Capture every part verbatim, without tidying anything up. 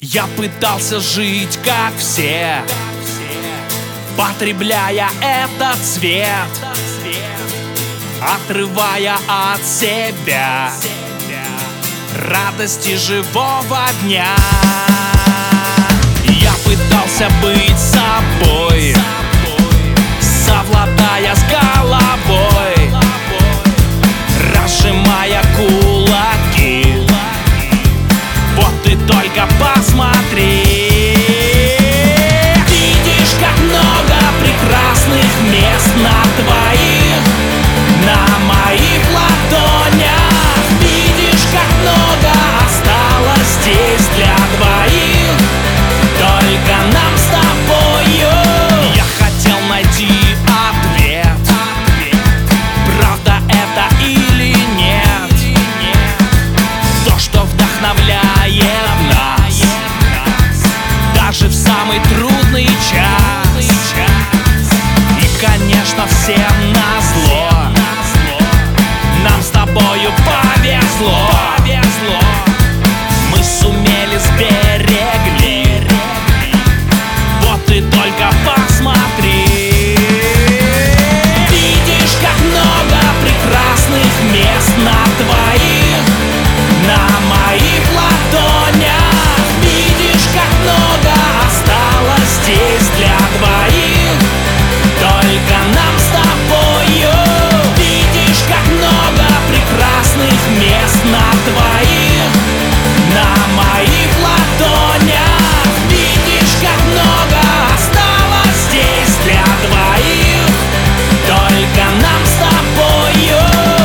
Я пытался жить как все, потребляя этот свет, отрывая от себя радости живого дня. Я пытался быть собой, совладая с головой, разжимая кулаки. Вот ты только посмотри. Видишь, как много прекрасных мест на твоих, на моих ладонях. Видишь, как много осталось здесь для двоих, только нам с тобою. Я хотел найти ответ, правда это или нет. То, что вдохновляет нас даже в самый трудный час. И, конечно, всем назло нам с тобою повезло. Мы сумели, сберегли. Вот ты только посмотри. Видишь, как много прекрасных мест на твоих, на моих ладонях. Видишь, как много осталось здесь для двоих, только нам с тобою. Видишь, как много прекрасных мест на твоих, на моих ладонях. Видишь, как много осталось здесь для двоих, только нам с тобою.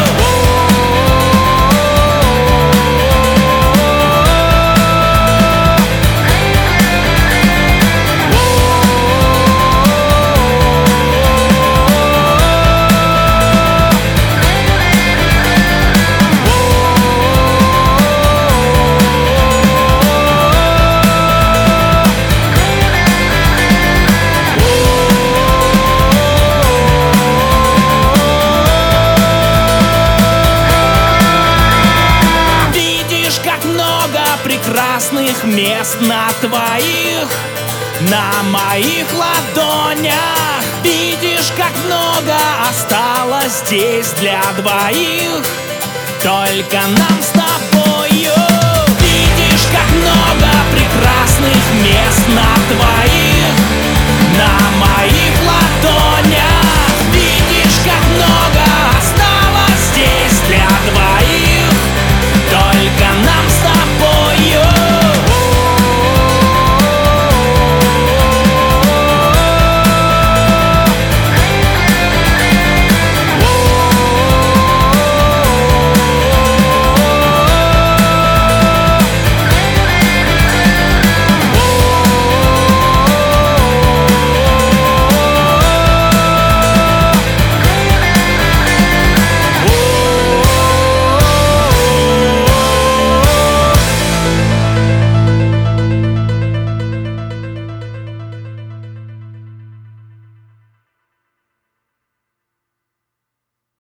Прекрасных мест на твоих, на моих ладонях. Видишь, как много осталось здесь для двоих, только нам с тобою. Видишь, как много прекрасных